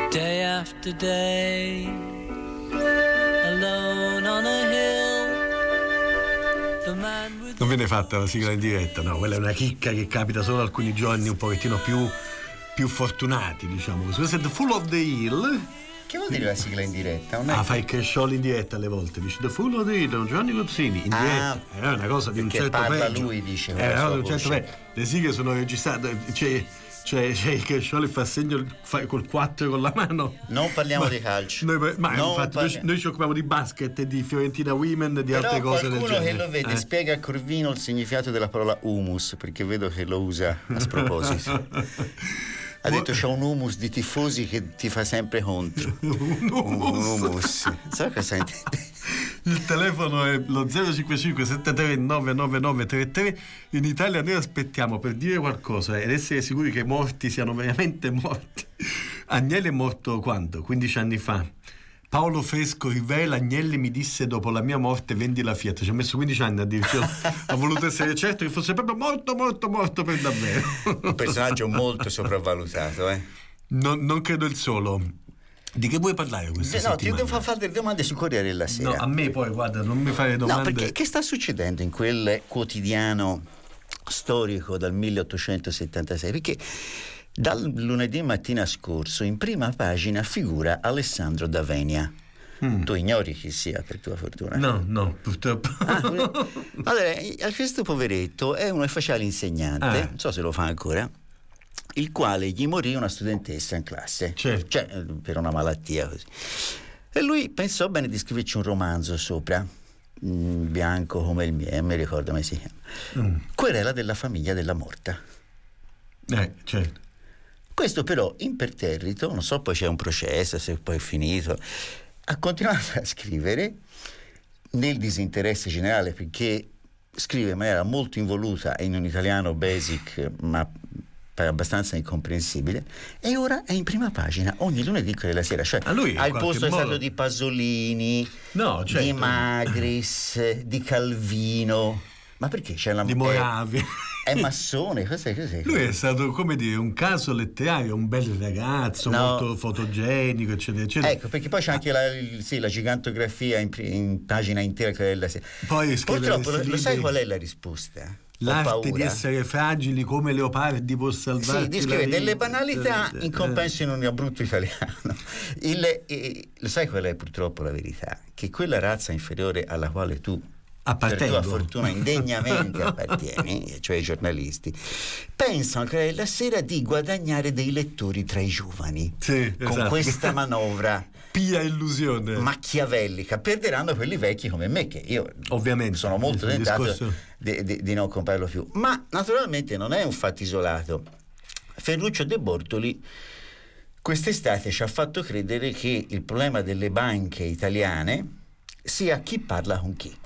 Day after day, alone on a hill, the man with... Non viene fatta la sigla in diretta, no, quella è una chicca che capita solo a alcuni giorni un pochettino più fortunati, diciamo così. Questo è The Fool of the Hill. Che vuol dire la sigla in diretta? Fai il Crescioli in diretta alle volte, dice The Fool of the Hill, Giovanni Cozzini in diretta, è una cosa di un certo parla pregio. lui, dice, di un certo pregio. Le sigle sono registrate, c'è il Crescioli fa segno col 4 con la mano. Non parliamo di calcio. Noi ci occupiamo di basket, di Fiorentina Women, di altre cose del genere. Qualcuno che lo vede spiega a Corvino il significato della parola humus, perché vedo che lo usa a sproposito. Ha detto c'è un humus di tifosi che ti fa sempre contro. Un humus. Sai cosa intende? Il telefono è lo 055 73 99933. In Italia noi aspettiamo per dire qualcosa ed essere sicuri che i morti siano veramente morti. Agnelli è morto quando? 15 anni fa. Paolo Fresco rivela: Agnelli mi disse dopo la mia morte vendi la Fiat. Ci ha messo 15 anni a dircelo. Ha voluto essere certo che fosse proprio morto per davvero. Un personaggio molto sopravvalutato, Non credo il solo. Di che vuoi parlare questa settimana? Ti devo fare delle domande sul Corriere della Sera. No, a me poi, guarda, non mi fare domande. No, perché che sta succedendo in quel quotidiano storico dal 1876? Perché dal lunedì mattina scorso in prima pagina figura Alessandro D'Avenia. Tu ignori chi sia, per tua fortuna? No, purtroppo. Allora, questo poveretto è un ufficiale insegnante, non so se lo fa ancora, il quale gli morì una studentessa in classe, certo. Per una malattia così. E lui pensò bene di scriverci un romanzo sopra, bianco come il mio, mi ricordo come si chiama. Querela della famiglia della morta. Certo. Questo però imperterrito, non so, poi c'è un processo, se poi è finito, ha continuato a scrivere nel disinteresse generale, perché scrive in maniera molto involuta in un italiano basic, ma abbastanza incomprensibile, e ora è in prima pagina ogni lunedì della sera, cioè al posto è stato di Pasolini, di Magris, di Calvino, ma perché c'è la di Moravia, è massone, cos'è? Lui è stato, come dire, un caso letterario, un bel ragazzo, molto fotogenico, eccetera, eccetera. Ecco, perché poi c'è anche la gigantografia in pagina intera della sera. Purtroppo lo sai qual è la risposta? L'arte di essere fragili come leopardi può salvarti. Sì, descrive delle banalità in compenso in un brutto italiano. Lo sai qual è purtroppo la verità? Che quella razza inferiore alla quale tu per tua fortuna indegnamente appartieni, cioè i giornalisti, pensano che la sera di guadagnare dei lettori tra i giovani con questa manovra pia illusione machiavellica. Perderanno quelli vecchi come me, che io ovviamente sono molto tentato di non comprarlo più. Ma naturalmente non è un fatto isolato. Ferruccio De Bortoli quest'estate ci ha fatto credere che il problema delle banche italiane sia chi parla con chi.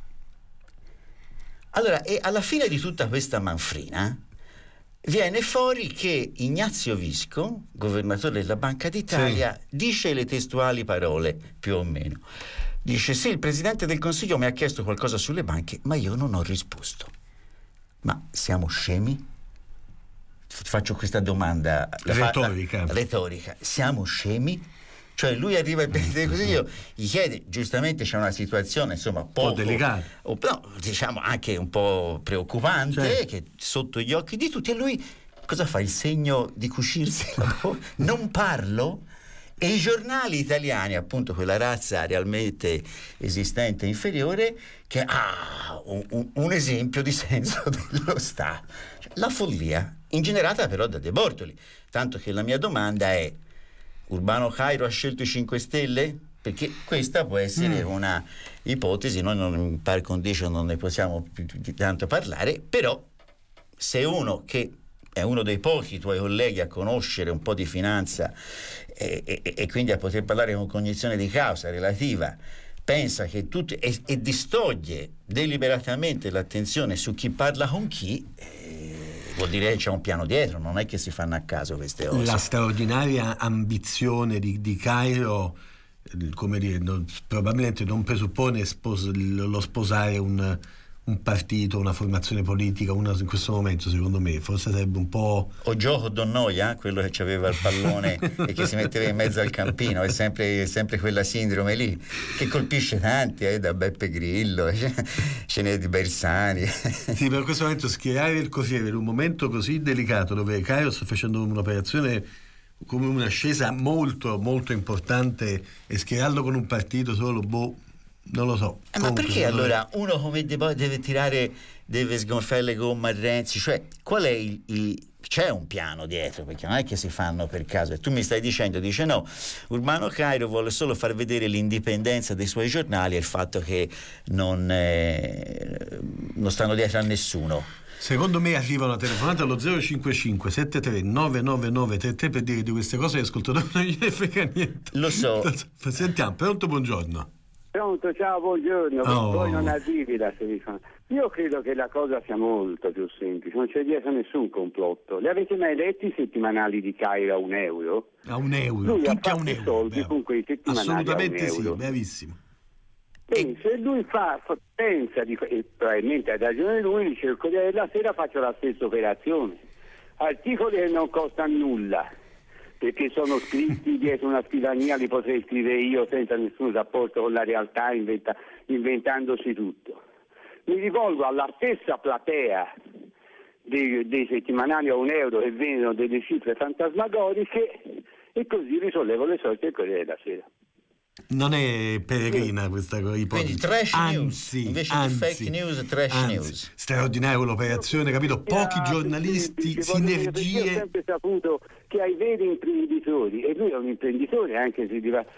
Allora, e alla fine di tutta questa manfrina viene fuori che Ignazio Visco, governatore della Banca d'Italia, dice le testuali parole, più o meno. Dice: sì, il Presidente del Consiglio mi ha chiesto qualcosa sulle banche, ma io non ho risposto. Ma siamo scemi? Ti faccio questa domanda retorica. Siamo scemi? Cioè lui arriva al Presidente del Consiglio, gli chiede, giustamente c'è una situazione insomma un po' delicata, diciamo anche un po' preoccupante, che sotto gli occhi di tutti, e lui cosa fa? Il segno di cucirsi non parlo? E i giornali italiani, appunto quella razza realmente esistente inferiore, che ha un esempio di senso dello Stato, la follia ingenerata però da De Bortoli, tanto che la mia domanda è: Urbano Cairo ha scelto i 5 Stelle? Perché questa può essere una ipotesi, noi in par condicio non ne possiamo più tanto parlare, però se uno che è uno dei pochi tuoi colleghi a conoscere un po' di finanza e quindi a poter parlare con cognizione di causa relativa, pensa che tutti e distoglie deliberatamente l'attenzione su chi parla con chi, vuol dire che c'è un piano dietro, non è che si fanno a caso queste cose. La straordinaria ambizione di Cairo, come dire, probabilmente non presuppone lo sposare un un partito, una formazione politica, in questo momento, secondo me, forse sarebbe un po'... O Gioco Donnoia, quello che aveva il pallone e che si metteva in mezzo al campino, è sempre quella sindrome lì, che colpisce tanti, da Beppe Grillo, ce n'è di Bersani. Sì, per questo momento schierare il Corriere in un momento così delicato, dove Caio sta facendo un'operazione come un'ascesa molto, molto importante, e schierarlo con un partito solo, non lo so. Ma perché allora uno come De Boer deve sgonfiare le gomme a Renzi? Cioè, qual è c'è un piano dietro, perché non è che si fanno per caso. E tu mi stai dicendo, dice no, Urbano Cairo vuole solo far vedere l'indipendenza dei suoi giornali e il fatto che non stanno dietro a nessuno. Secondo me arriva una telefonata allo 055 73 999 33 per dire di queste cose, e ascoltatore non gliene frega niente. Lo so. Sentiamo, pronto, buongiorno. Pronto, ciao, buongiorno. Oh. Poi non arrivi la telefonata. Io credo che la cosa sia molto più semplice, non c'è dietro nessun complotto. Li avete mai letti i settimanali di Cairo a €1? A €1, Lui tutti ha a fatto €1. soldi con quei settimanali assolutamente a sì, €1. bravissimo. Quindi se lui pensa e probabilmente ha ragione lui, dice il Corriere della Sera faccio la stessa operazione. Articoli che non costano nulla, perché sono scritti dietro una scrivania, li potrei scrivere io senza nessun rapporto con la realtà, inventandosi tutto. Mi rivolgo alla stessa platea dei settimanali a €1 che vendono delle cifre fantasmagoriche, e così risollevo le sorti del Corriere della Sera. Non è peregrina questa ipotesi. Quindi trash news, invece di fake news, trash news. Straordinaria l'operazione, capito? Pochi giornalisti, sinergie. Io ho sempre saputo che ai veri imprenditori, e lui è un imprenditore anche se dirà,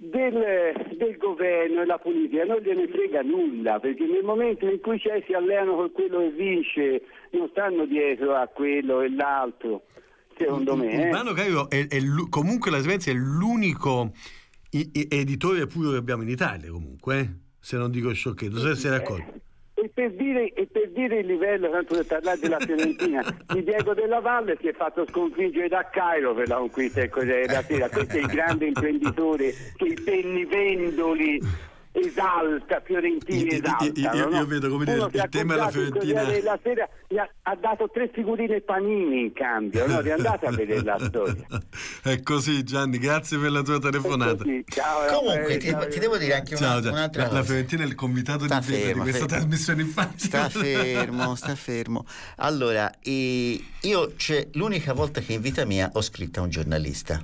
del governo e la politica non gliene frega nulla, perché nel momento in cui si alleano con quello che vince non stanno dietro a quello e l'altro, secondo me. Urbano Cairo comunque la Svezia è l'unico editore puro che abbiamo in Italia, comunque, se non dico sciocchezza, non so se sei d'accordo. E per dire il livello, tanto per parlare della Fiorentina, di Diego Della Valle si è fatto sconfiggere da Cairo per la conquista del Corriere della Sera. Questo è il grande imprenditore che i pennivendoli esalta, fiorentini esaltano. Io vedo come dire il tema della Fiorentina. La Sera ha dato 3 figurine Panini in cambio, no? Riandate a vedere la storia. È così, Gianni, grazie per la tua telefonata. Ciao, Comunque ti devo dire anche un'altra cosa. La Fiorentina è il convitato di questa trasmissione infatti. Sta fermo. Allora, l'unica volta che in vita mia ho scritto a un giornalista,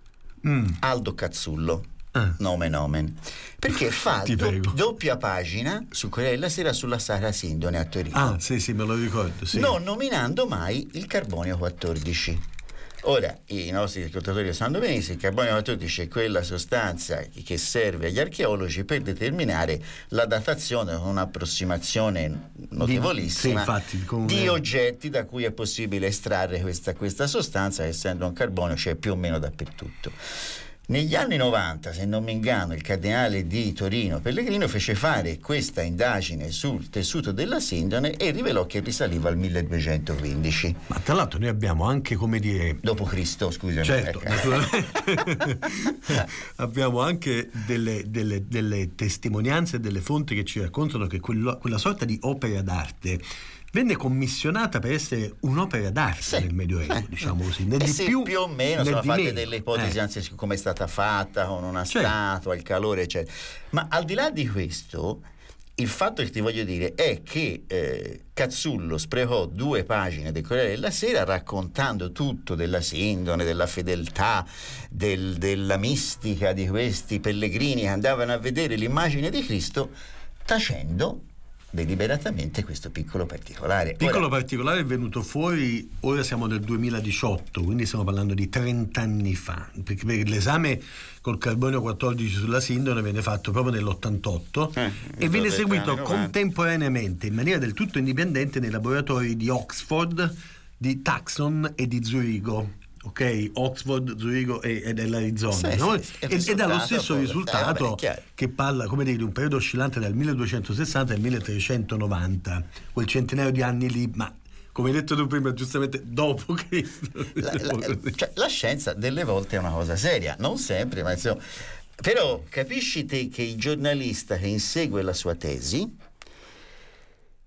Aldo Cazzullo. Nomen, perché fa doppia pagina sul Corriere della Sera sulla Sara Sindone a Torino. Sì, me lo ricordo, sì. Non nominando mai il carbonio 14. Ora, i nostri ascoltatori lo sanno benissimo, il carbonio 14 è quella sostanza che serve agli archeologi per determinare la datazione con un'approssimazione notevolissima di oggetti da cui è possibile estrarre questa sostanza, essendo un carbonio c'è più o meno dappertutto. Negli anni 90, se non mi inganno, il cardinale di Torino Pellegrino fece fare questa indagine sul tessuto della Sindone e rivelò che risaliva al 1215. Ma tra l'altro noi abbiamo anche, come dire... Dopo Cristo, scusami. Certo, naturalmente. Abbiamo anche delle testimonianze e delle fonti che ci raccontano che quella sorta di opera d'arte venne commissionata per essere un'opera d'arte nel Medioevo, diciamo così. Più o meno sono fatte delle ipotesi, anzi, su come è stata fatta, con una statua, il calore, eccetera. Ma al di là di questo, il fatto che ti voglio dire è che Cazzullo sprecò 2 pagine del Corriere della Sera raccontando tutto della Sindone, della fedeltà, della mistica di questi pellegrini che andavano a vedere l'immagine di Cristo, tacendo deliberatamente questo piccolo particolare. Particolare è venuto fuori, ora siamo nel 2018, quindi stiamo parlando di 30 anni fa, perché l'esame col carbonio 14 sulla Sindone venne fatto proprio nell'88 e viene seguito contemporaneamente in maniera del tutto indipendente nei laboratori di Oxford, di Tucson e di Zurigo. Ok, Oxford, Zurigo e dell'Arizona, no? Ed ha lo stesso risultato che parla, come dire, di un periodo oscillante dal 1260 al 1390, quel centinaio di anni lì, ma come hai detto tu prima, giustamente dopo Cristo. La scienza delle volte è una cosa seria, non sempre, ma insomma. Però capisci te che il giornalista che insegue la sua tesi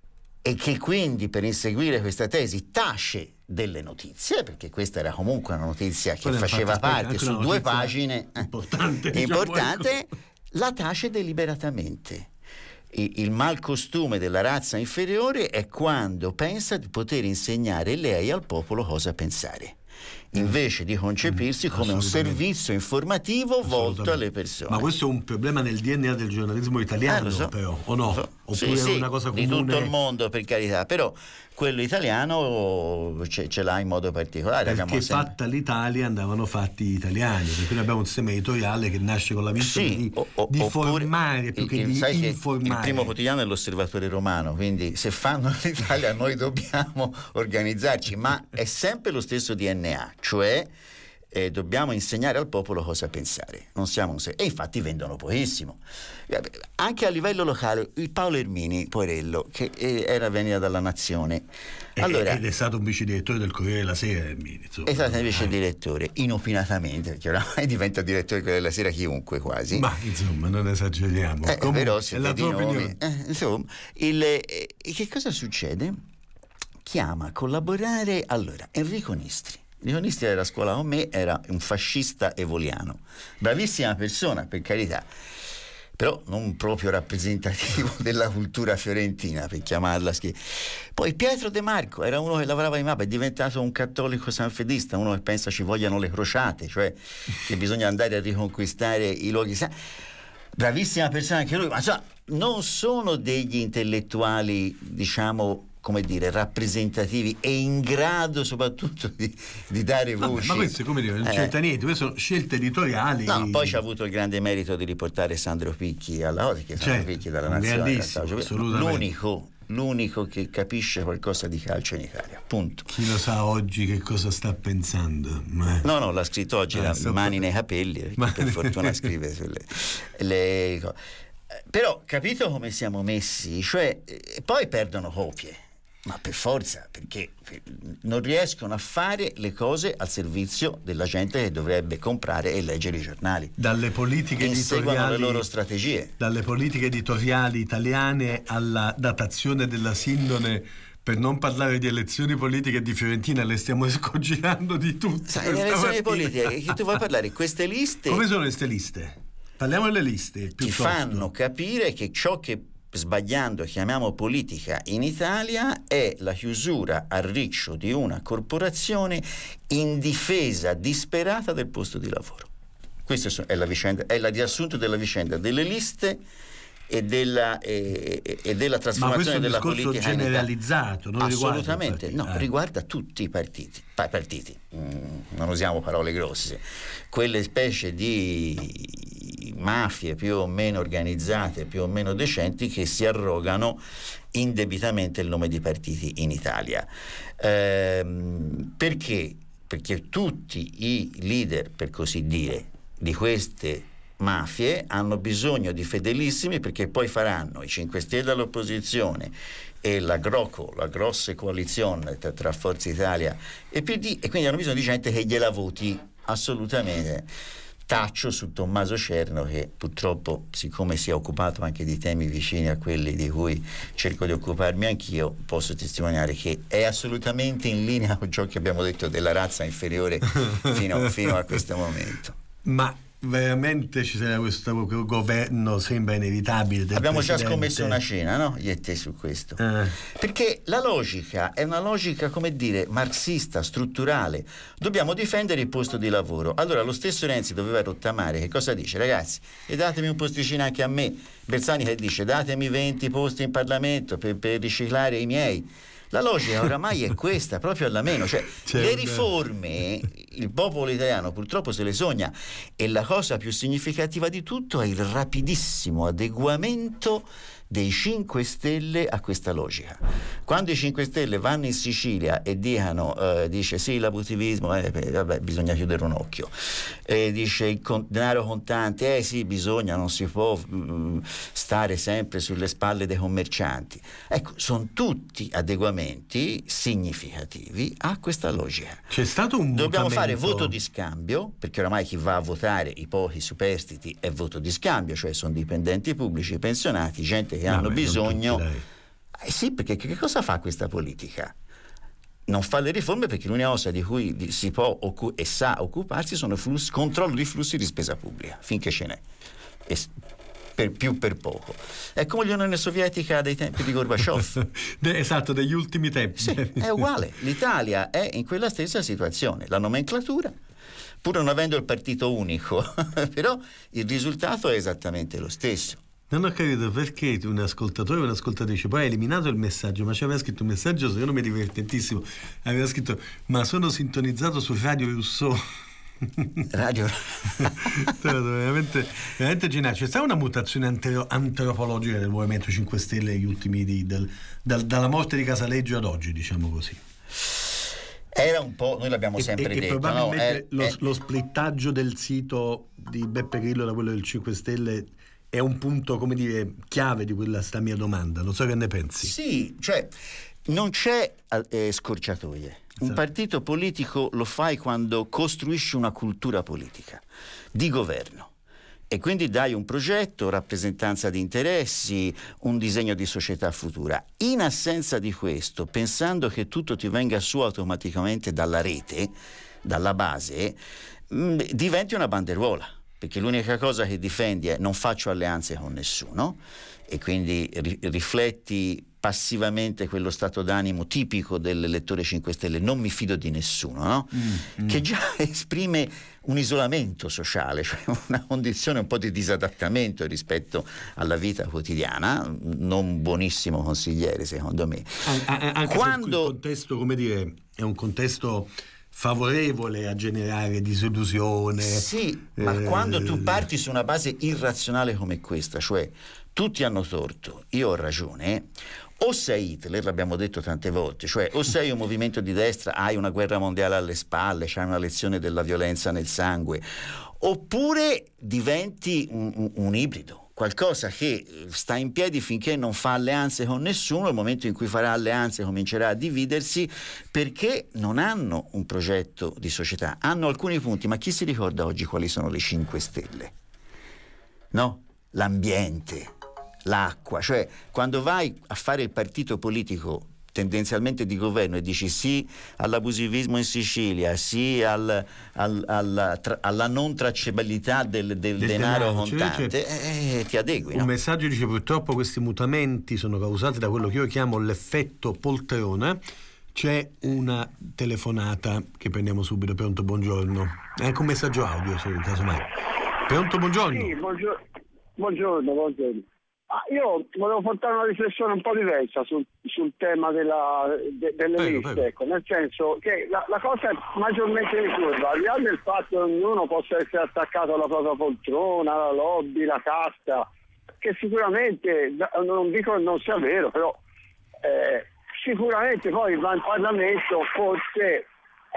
e che quindi per inseguire questa tesi tace delle notizie, perché questa era comunque una notizia che faceva parte su 2 pagine importante, la tace deliberatamente. Il malcostume della razza inferiore è quando pensa di poter insegnare lei al popolo cosa pensare, invece di concepirsi come un servizio informativo volto alle persone. Ma questo è un problema nel DNA del giornalismo italiano, però, o no? Oppure è una cosa comune? Di tutto il mondo, per carità, però quello italiano ce l'ha in modo particolare. Perché fatta l'Italia andavano fatti gli italiani, perché noi abbiamo un sistema editoriale che nasce con la missione di formare più che di informare. Il primo quotidiano è l'Osservatore Romano, quindi se fanno l'Italia noi dobbiamo organizzarci, ma è sempre lo stesso DNA, cioè dobbiamo insegnare al popolo cosa pensare, non siamo e infatti vendono pochissimo. Anche a livello locale, il Paolo Ermini, poverello, che veniva dalla Nazione, ed è stato un vice direttore del Corriere della Sera, Ermini, insomma. È stato un vice direttore inopinatamente, perché oramai diventa direttore del Corriere della Sera chiunque quasi, ma insomma non esageriamo. Però è la tua opinione. Insomma, che cosa succede? Chiama a collaborare Enrico Nistri. Enrico Nistri era a scuola con me, era un fascista evoliano, bravissima persona, per carità, però non proprio rappresentativo della cultura fiorentina, per chiamarla Poi Pietro De Marco era uno che lavorava in mappa, è diventato un cattolico sanfedista, uno che pensa ci vogliano le crociate, cioè che bisogna andare a riconquistare i luoghi bravissima persona anche lui, ma non sono degli intellettuali, diciamo, come dire, rappresentativi e in grado soprattutto di dare voci. Ma questo è come dire, non c'entra niente, queste sono scelte editoriali. No, poi ci ha avuto il grande merito di riportare Sandro Picchi alla Otica, Sandro Picchi dalla Nazione. L'unico che capisce qualcosa di calcio in Italia, punto. Chi lo sa oggi che cosa sta pensando? No, l'ha scritto oggi, mani nei capelli, per fortuna scrive sulle però capito come siamo messi, cioè poi perdono copie, ma per forza, perché non riescono a fare le cose al servizio della gente che dovrebbe comprare e leggere i giornali. Dalle politiche inseguono le loro strategie. Dalle politiche editoriali italiane alla datazione della Sindone, per non parlare di elezioni politiche di Fiorentina, le stiamo escogitando di tutte. Le elezioni politiche, che tu vuoi parlare? Queste liste... Come sono queste liste? Parliamo delle liste. Ti fanno capire che ciò che sbagliando chiamiamo politica in Italia è la chiusura a riccio di una corporazione in difesa disperata del posto di lavoro. Questa è la vicenda, è la riassunto della vicenda delle liste e della trasformazione della politica. Ma questo è un discorso generalizzato, non assolutamente riguarda riguarda tutti i partiti, non usiamo parole grosse, quelle specie di mafie più o meno organizzate, più o meno decenti, che si arrogano indebitamente il nome di partiti in Italia. Perché? Perché tutti i leader, per così dire, di queste mafie hanno bisogno di fedelissimi, perché poi faranno i 5 Stelle all'opposizione e la grossa coalizione tra Forza Italia e PD, e quindi hanno bisogno di gente che gliela voti assolutamente. Taccio su Tommaso Cerno, che purtroppo, siccome si è occupato anche di temi vicini a quelli di cui cerco di occuparmi anch'io, posso testimoniare che è assolutamente in linea con ciò che abbiamo detto della razza inferiore fino a questo momento. Ma veramente ci sarà questo governo, sembra inevitabile. Abbiamo già scommesso una cena, no? Io e te su questo. Perché la logica è una logica, come dire, marxista, strutturale. Dobbiamo difendere il posto di lavoro. Allora lo stesso Renzi doveva rottamare. Che cosa dice? Ragazzi, e datemi un posticino anche a me. Bersani che dice: datemi 20 posti in Parlamento per riciclare i miei. La logica oramai è questa, proprio alla meno, cioè le riforme il popolo italiano purtroppo se le sogna, e la cosa più significativa di tutto è il rapidissimo adeguamento dei 5 Stelle a questa logica. Quando i 5 Stelle vanno in Sicilia e dice sì, l'abusivismo, vabbè, bisogna chiudere un occhio, dice il denaro contante, sì, bisogna, non si può stare sempre sulle spalle dei commercianti. Ecco, sono tutti adeguamenti significativi a questa logica. C'è stato un Dobbiamo fare voto di scambio, perché oramai chi va a votare, i pochi superstiti, è voto di scambio, cioè sono dipendenti pubblici, pensionati, gente che hanno bisogno. Sì, perché che cosa fa questa politica? Non fa le riforme perché l'unica cosa di cui si può e sa occuparsi sono controllo di flussi di spesa pubblica, finché ce n'è. Per poco. È come l'Unione Sovietica dei tempi di Gorbaciov. Esatto, degli ultimi tempi. Sì, è uguale. L'Italia è in quella stessa situazione. La nomenclatura, pur non avendo il partito unico, però il risultato è esattamente lo stesso. Non ho capito perché un ascoltatore o un'ascoltatrice poi ha eliminato il messaggio, ma ci aveva scritto un messaggio secondo me divertentissimo. Aveva scritto: ma sono sintonizzato su Radio Rousseau. Radio veramente geniale. C'è stata una mutazione antropologica del Movimento 5 Stelle negli ultimi dalla morte di Casaleggio ad oggi, diciamo così. Era un po', noi l'abbiamo sempre detto, probabilmente lo splittaggio del sito di Beppe Grillo da quello del 5 Stelle è un punto, come dire, chiave di quella sta mia domanda. Non so che ne pensi. Sì, cioè non c'è scorciatoie. Un partito politico lo fai quando costruisci una cultura politica di governo e quindi dai un progetto, rappresentanza di interessi, un disegno di società futura. In assenza di questo, pensando che tutto ti venga su automaticamente dalla rete, dalla base, diventi una banderuola, perché l'unica cosa che difendi è: non faccio alleanze con nessuno, e quindi rifletti passivamente quello stato d'animo tipico dell'elettore 5 Stelle, non mi fido di nessuno, no? Che già esprime un isolamento sociale, cioè una condizione un po' di disadattamento rispetto alla vita quotidiana, non buonissimo consigliere secondo me. Anche quando il contesto, come dire, è un contesto favorevole a generare disillusione. Sì, ma quando tu parti su una base irrazionale come questa, cioè tutti hanno torto, io ho ragione, o sei Hitler, l'abbiamo detto tante volte, cioè o sei un movimento di destra, hai una guerra mondiale alle spalle, c'hai una lezione della violenza nel sangue, oppure diventi un ibrido, qualcosa che sta in piedi finché non fa alleanze con nessuno. Nel momento in cui farà alleanze comincerà a dividersi, perché non hanno un progetto di società, hanno alcuni punti, ma chi si ricorda oggi quali sono le 5 Stelle? No? L'ambiente, l'acqua, cioè quando vai a fare il partito politico tendenzialmente di governo e dici sì all'abusivismo in Sicilia, sì alla non tracciabilità del denaro contante, ti adegui. Un messaggio dice: purtroppo questi mutamenti sono causati da quello che io chiamo l'effetto poltrona. C'è una telefonata che prendiamo subito. Pronto, buongiorno. È anche un messaggio audio, se in caso mai. Pronto, buongiorno. Sì, buongiorno. Io volevo portare una riflessione un po' diversa sul tema delle liste, ecco, nel senso che la cosa è maggiormente ricorda, al di là del fatto che ognuno possa essere attaccato alla propria poltrona, la lobby, la casta, che sicuramente, non dico che non sia vero, però sicuramente poi va in Parlamento, forse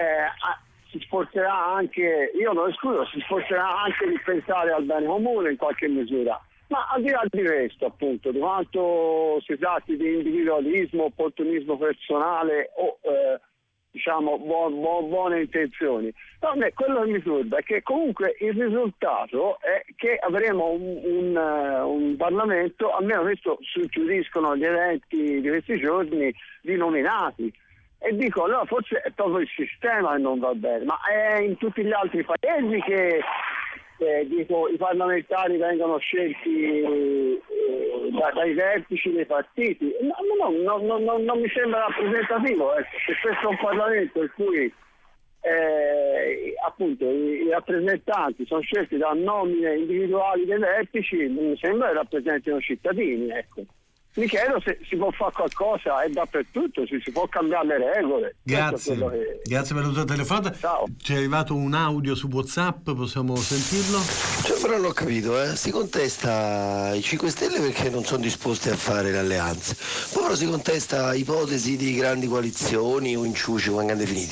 si sforzerà anche, io non escludo, si sforzerà anche di pensare al bene comune in qualche misura. Ma al di là di questo, appunto, di quanto si tratti di individualismo, opportunismo personale o diciamo buone intenzioni, no, quello che mi turba è che comunque il risultato è che avremo un Parlamento, almeno questo suggeriscono gli eventi di questi giorni, di nominati. E dico, allora forse è proprio il sistema che non va bene, ma è in tutti gli altri paesi che i parlamentari vengono scelti dai vertici dei partiti. Non mi sembra rappresentativo, se questo è un Parlamento in cui appunto i rappresentanti sono scelti da nomine individuali dei vertici, mi sembra che rappresentino i cittadini, ecco. Mi chiedo se si può fare qualcosa, è dappertutto, si può cambiare le regole. Grazie per la tua telefonata. Ciao. Ci è arrivato un audio su WhatsApp, possiamo sentirlo? Cioè, però non ho capito, si contesta i 5 Stelle perché non sono disposti a fare le alleanze, poi però si contesta ipotesi di grandi coalizioni o inciuci come hanno definiti.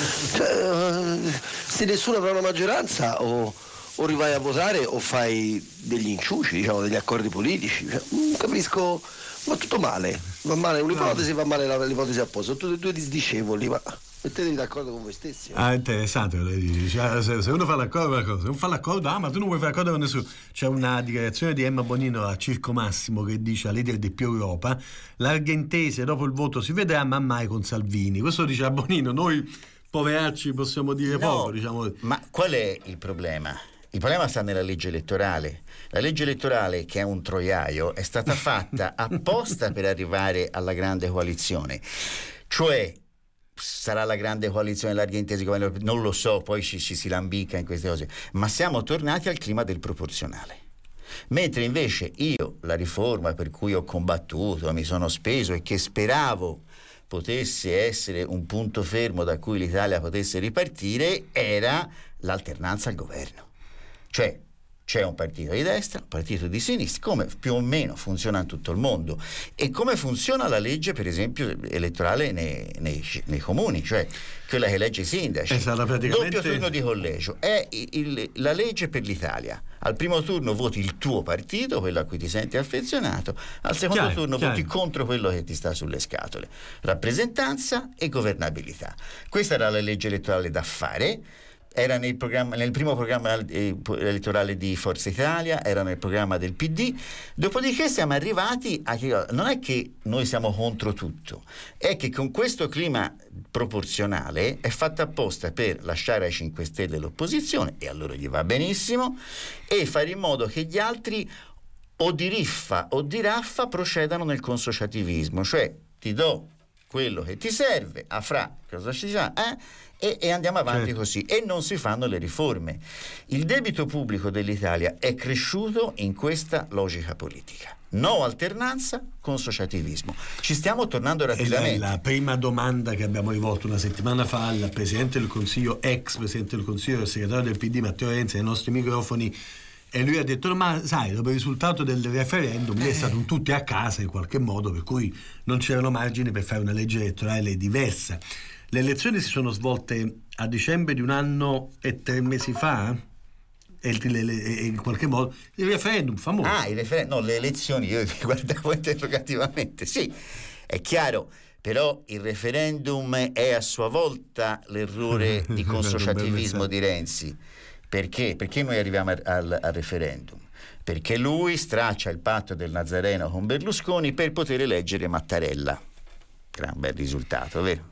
Cioè, se nessuno avrà una maggioranza o rivai a votare o fai degli inciuci, diciamo, degli accordi politici, non capisco. Ma tutto male, va male un'ipotesi, va male l'ipotesi opposta, sono tutte e due disdicevoli, ma Mettetevi d'accordo con voi stessi. Ah, interessante, lei dice. Se uno fa l'accordo, una cosa, se non fa l'accordo, ma tu non vuoi fare l'accordo con nessuno. C'è una dichiarazione di Emma Bonino a Circo Massimo che dice, a leader di Più Europa, l'Argentese dopo il voto si vedrà, ma mai con Salvini. Questo dice a Bonino, noi poveracci possiamo dire poco, diciamo. Ma qual è il problema? Il problema sta nella legge elettorale. La legge elettorale, che è un troiaio, è stata fatta apposta per arrivare alla grande coalizione. Cioè, sarà la grande coalizione dell'Argentese, non lo so, poi ci si lambica in queste cose, ma siamo tornati al clima del proporzionale. Mentre invece io, la riforma per cui ho combattuto, mi sono speso e che speravo potesse essere un punto fermo da cui l'Italia potesse ripartire, era l'alternanza al governo. Cioè, c'è un partito di destra, un partito di sinistra, come più o meno funziona in tutto il mondo, e come funziona la legge, per esempio, elettorale nei comuni, cioè quella che elegge i sindaci. Doppio turno di collegio. È la legge per l'Italia. Al primo turno voti il tuo partito, quello a cui ti senti affezionato, al secondo turno voti contro quello che ti sta sulle scatole. Rappresentanza e governabilità. Questa era la legge elettorale da fare. Era nel primo programma elettorale di Forza Italia, era nel programma del PD. Dopodiché siamo arrivati a che non è che noi siamo contro tutto, è che con questo clima proporzionale è fatta apposta per lasciare ai 5 Stelle l'opposizione, e a loro gli va benissimo, e fare in modo che gli altri o di riffa o di raffa procedano nel consociativismo, cioè ti do quello che ti serve, a fra cosa ci sa, e andiamo avanti così, e non si fanno le riforme. Il debito pubblico dell'Italia è cresciuto in questa logica politica. No alternanza, consociativismo. Ci stiamo tornando rapidamente. La prima domanda che abbiamo rivolto una settimana fa al Presidente del Consiglio, ex Presidente del Consiglio, il segretario del PD Matteo Renzi, ai nostri microfoni, e lui ha detto, ma sai, dopo il risultato del referendum lì è stato tutti a casa in qualche modo, per cui non c'erano margini per fare una legge elettorale diversa. Le elezioni si sono svolte a dicembre di 1 anno e 3 mesi fa, e in qualche modo il referendum famoso. Le elezioni, io guardavo interrogativamente, sì, è chiaro, però il referendum è a sua volta l'errore di consociativismo di Renzi. Perché? Perché noi arriviamo al referendum? Perché lui straccia il patto del Nazareno con Berlusconi per poter eleggere Mattarella. Gran bel risultato, vero?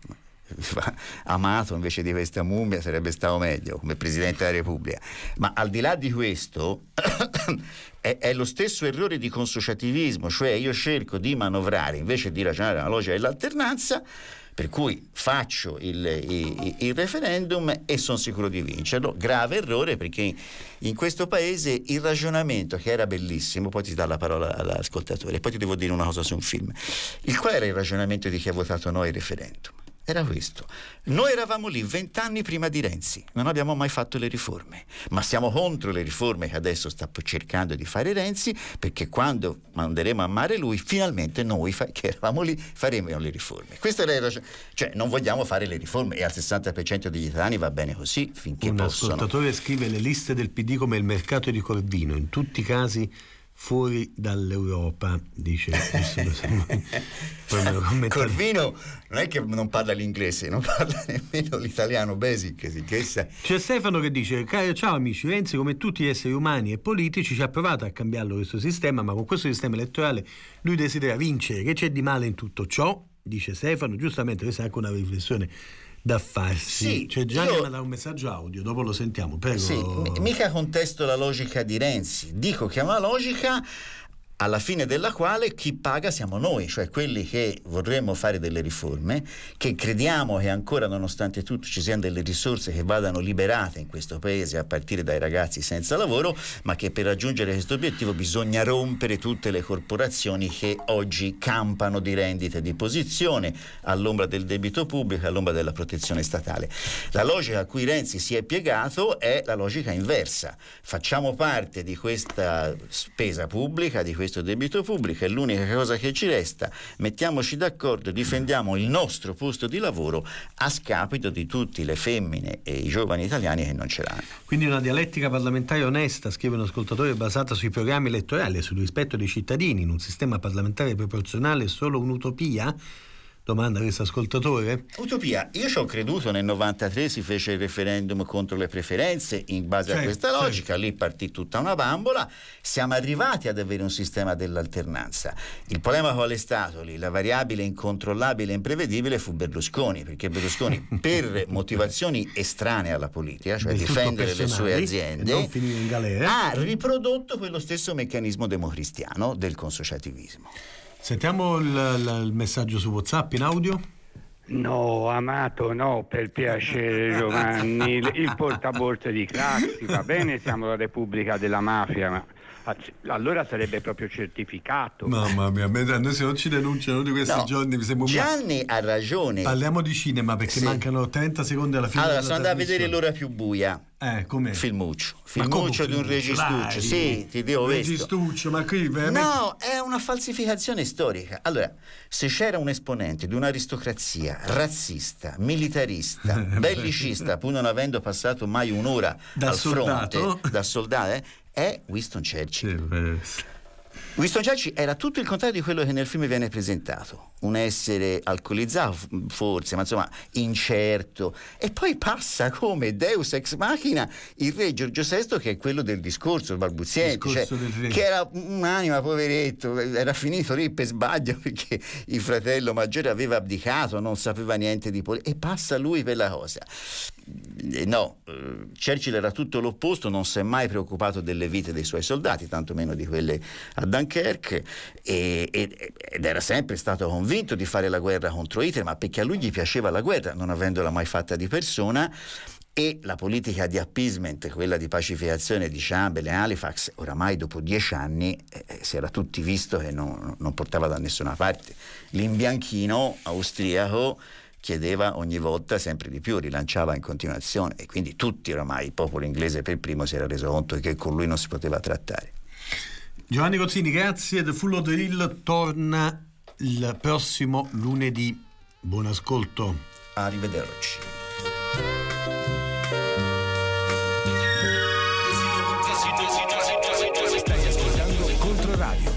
Amato invece di questa mummia sarebbe stato meglio come Presidente della Repubblica. Ma al di là di questo è lo stesso errore di consociativismo, cioè io cerco di manovrare invece di ragionare alla logica dell'alternanza, per cui faccio il referendum e sono sicuro di vincerlo. Grave errore, perché in questo paese il ragionamento, che era bellissimo, poi ti dà la parola all'ascoltatore, e poi ti devo dire una cosa su un film. Qual era il ragionamento di chi ha votato no al referendum? Era questo: noi eravamo lì 20 anni prima di Renzi, non abbiamo mai fatto le riforme, ma siamo contro le riforme che adesso sta cercando di fare Renzi, perché quando manderemo a mare lui, finalmente noi che eravamo lì faremo le riforme. Questo era cioè non vogliamo fare le riforme, e al 60% degli italiani va bene così finché possono. Un ascoltatore scrive: le liste del PD come il mercato di Corvino, in tutti i casi fuori dall'Europa, dice. Corvino non è che non parla l'inglese, non parla nemmeno l'italiano basic. C'è Stefano che dice: ciao amici, Renzi come tutti gli esseri umani e politici ci ha provato a cambiarlo questo sistema, ma con questo sistema elettorale lui desidera vincere. Che c'è di male in tutto ciò? Dice Stefano, giustamente. Questa è anche una riflessione da farsi. Sì, cioè Gianni mi ha dato un messaggio audio, dopo lo sentiamo, prego. Sì, mica contesto la logica di Renzi, dico che è una logica alla fine della quale chi paga siamo noi, cioè quelli che vorremmo fare delle riforme, che crediamo che ancora nonostante tutto ci siano delle risorse che vadano liberate in questo paese a partire dai ragazzi senza lavoro, ma che per raggiungere questo obiettivo bisogna rompere tutte le corporazioni che oggi campano di rendite di posizione all'ombra del debito pubblico, all'ombra della protezione statale. La logica a cui Renzi si è piegato è la logica inversa: facciamo parte di questa spesa pubblica, di questo debito pubblico, è l'unica cosa che ci resta, mettiamoci d'accordo, difendiamo il nostro posto di lavoro a scapito di tutte le femmine e i giovani italiani che non ce l'hanno. Quindi una dialettica parlamentare onesta, scrive un ascoltatore, basata sui programmi elettorali e sul rispetto dei cittadini in un sistema parlamentare proporzionale è solo un'utopia? domanda questo ascoltatore. Utopia, io ci ho creduto nel 93, si fece il referendum contro le preferenze in base a questa logica, lì partì tutta una bambola, siamo arrivati ad avere un sistema dell'alternanza. Il problema qual è stato lì? La variabile incontrollabile e imprevedibile fu Berlusconi, perché Berlusconi per motivazioni estranee alla politica, cioè difendere le sue aziende, non finire in galera, ha riprodotto quello stesso meccanismo democristiano del consociativismo. Sentiamo il messaggio su WhatsApp in audio. No, Amato, no, per piacere Giovanni, il portaborse di Craxi, va bene, siamo la Repubblica della Mafia, ma allora sarebbe proprio certificato. Mamma mia, noi se non ci denunciano di questi giorni mi sembra Gianni ha ragione. Parliamo di cinema perché mancano 30 secondi alla fine. Allora, sono andato a vedere L'ora più buia. Com'è? Filmuccio di un registuccio. Sì, ti dico questo. Registuccio, ma qui veramente... No, è una falsificazione storica. Allora, se c'era un esponente di un'aristocrazia razzista, militarista, bellicista, pur non avendo passato mai un'ora al fronte, da soldato, è Winston Churchill. Winston Churchill era tutto il contrario di quello che nel film viene presentato, un essere alcolizzato forse, ma insomma incerto, e poi passa come Deus ex machina il re Giorgio VI, che è quello del discorso balbuziente, che era un'anima, poveretto, era finito lì per sbaglio perché il fratello maggiore aveva abdicato, non sapeva niente di politica, e passa lui per la cosa. No, Churchill era tutto l'opposto, non si è mai preoccupato delle vite dei suoi soldati, tantomeno di quelle a Dunkerque, ed era sempre stato convinto di fare la guerra contro Hitler, ma perché a lui gli piaceva la guerra, non avendola mai fatta di persona, e la politica di appeasement, quella di pacificazione di Chamberlain e Halifax, oramai dopo 10 anni si era tutti visto che non portava da nessuna parte. L'imbianchino austriaco chiedeva ogni volta sempre di più, rilanciava in continuazione, e quindi tutti oramai, il popolo inglese per primo, si era reso conto che con lui non si poteva trattare. Giovanni Cozzini, grazie. The Full of the Hill torna il prossimo lunedì. Buon ascolto. Arrivederci. Stai ascoltando Controradio.